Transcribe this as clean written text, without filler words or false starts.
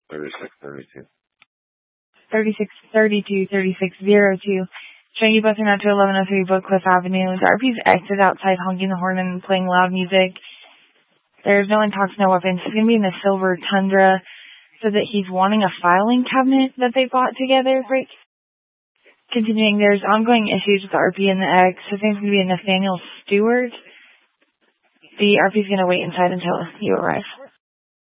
3632. 3632, 3602. Showing you busting out to 1103 Book Cliff Avenue. The RP's exit outside honking the horn and playing loud music. There's no intox, no weapons. He's going to be in the silver Tundra. So that he's wanting a filing cabinet that they bought together. Right. Continuing, there's ongoing issues with the RP and the X. His name's going to be Nathaniel Stewart. The RP's going to wait inside until you arrive.